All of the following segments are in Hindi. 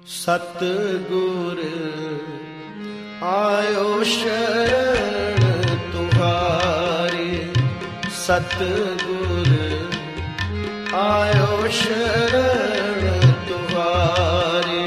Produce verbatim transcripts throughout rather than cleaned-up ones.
सतगुर आयो शरण तुम्हारी, सतगुर आयो शरण तुम्हारी,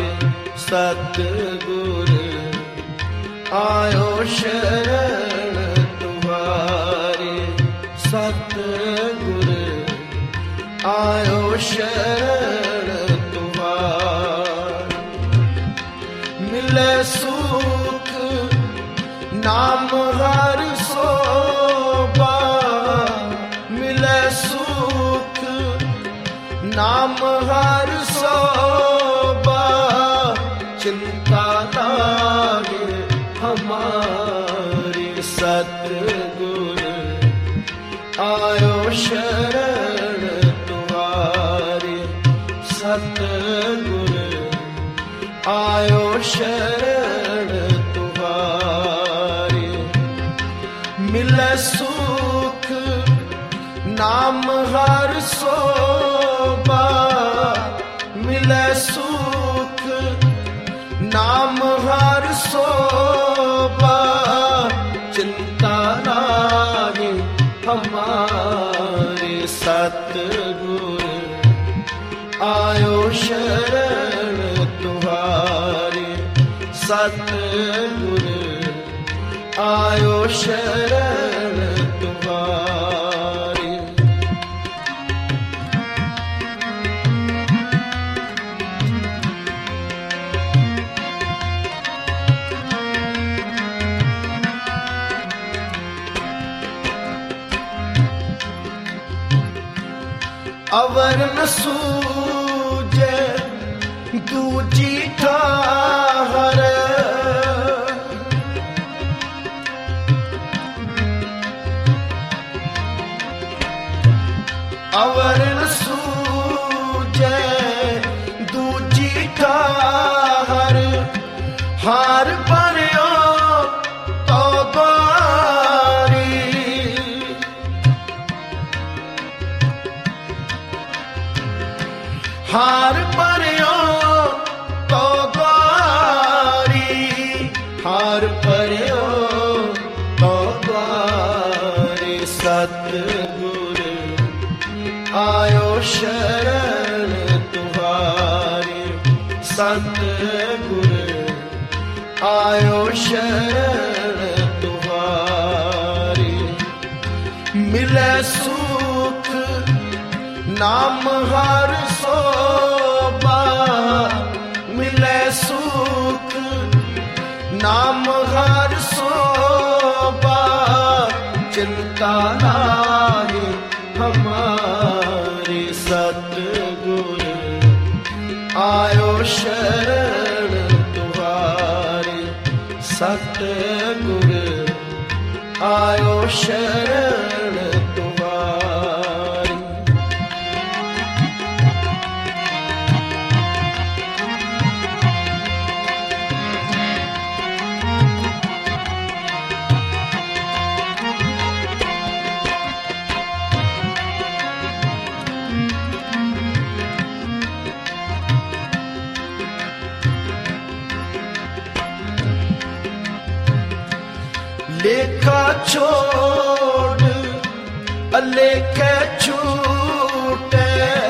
सतगुर आयो शरण तुम्हारी, सतगुर आयो शरण तुम्हारी। मिले सुख नाम हर सोबा, मिले सुख नाम हर सोबा, चिंता लागे हमारी, सतगुर आयो शरण तुम्हारी, सतगुर आयो शरण तुम्हारी। मिले सुख नाम हर सोबा, मिले सुख नाम हर सोबा, चिंता लागे हमारी, सतगुर आयो शरण तुम्हारी, सतगुर आयो शरण तुम्हारी। अवर न सूझे दूजी ठाहर, अवर न सूझे दूजी ठाहर, हार पर्यो तो द्वारी, हार पर्यो तो द्वारी, हार पर्यो तो द्वारी, सतगुर आयो शरण तुम्हारी, सतगुर आयो शरण तुम्हारी। मिले सुख नाम हर सोबा, मिले सुख नाम हर सोबा, चिंता लागे हमारी, सतगुर आयो शरण तुम्हारी, सतगुर आयो शरण तुम्हारी। लेखा छोड़ अलेखे छूटे,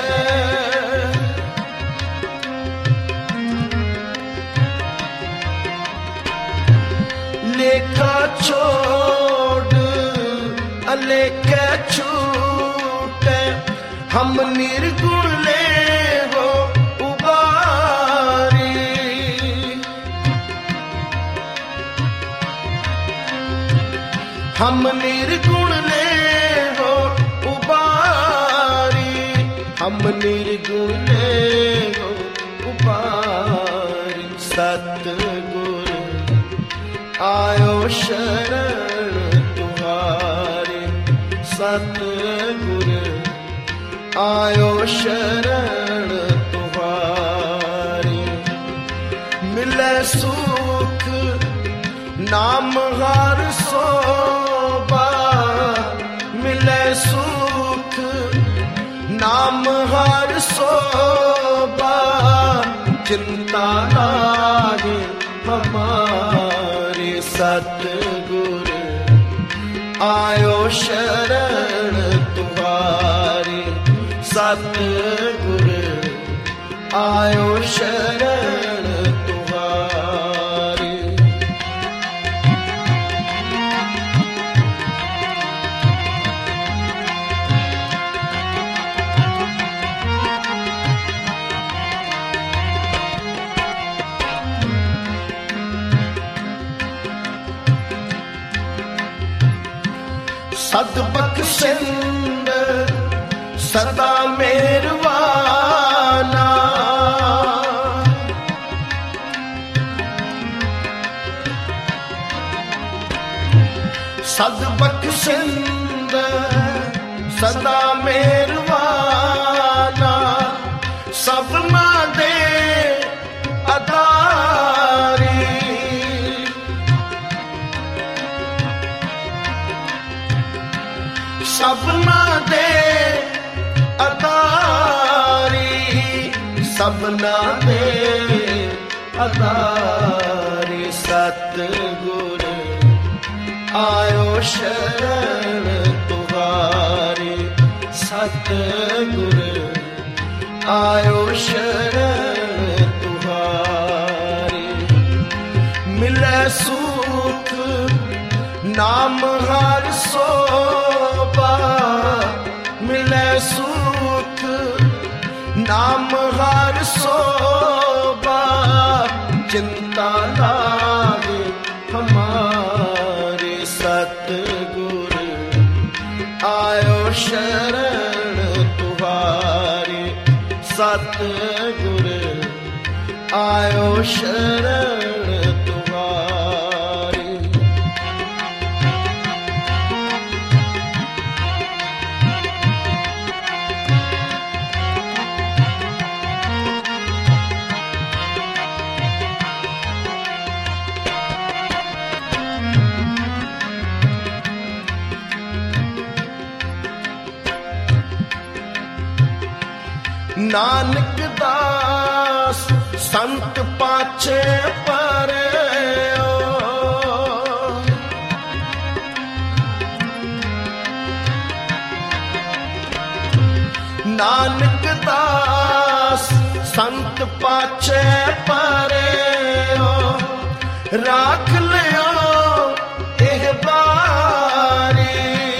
लेखा छोड़ अलेखे छूटे, हम निर्गुण ले हो उबारी, हम निर्गुण ले हो उबारी, हम निर्गुण ले हो उबारी, सतगुर आयो शरण तुम्हारी, सतगुर आयो शरण तुम्हारी। मिले सुख नाम हर सोबा, मिले सुख नाम हर सोबा, चिंता लागे हमारे सतगुर आयो शरण तुम्हारी सतगुर आयो शरण तुम्हारी। सदबख्शिंद सदा मेहरबाना सदबख्शिंद सदा मेहरबाना सबना दे अदारी सबना दे अदारी सबना दे अदारी सतगुर आयो शरण तुम्हारी सतगुर आयो शरण तुम्हारी। मिले सुख नाम हर सोबा मिले सुख नाम हर सोबा चिंता लागे हमारे सतगुर आयो शरण तुम्हारी सतगुर आयो शरण तुम्हारी। नानक दास संत पाछे परे नानक दास संत पाछे परे राख लियो एह बारी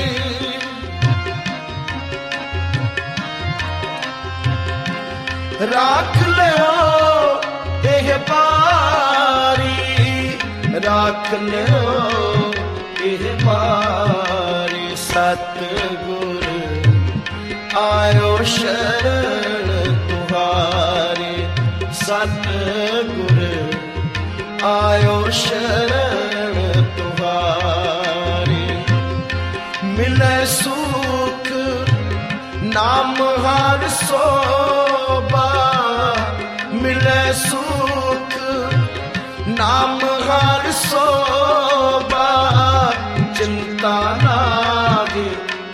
राख लियो एह बारी राख लियो एह बारी सतगुर आयो शरण तुम्हारी सतगुर आयो शरण तुम्हारी। मिले सुख नाम हर सोबा मिले सुख नाम हर सोबा चिंता लागे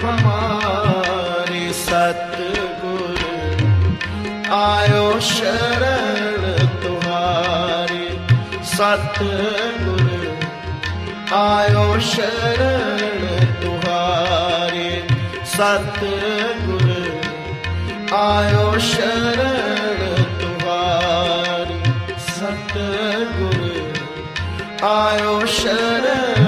हमारी सतगुर आयो शरण तुम्हारी सतगुर आयो शरण तुम्हारी सतगुर आयो शरण तुम्हारी सतगुर आयो शरण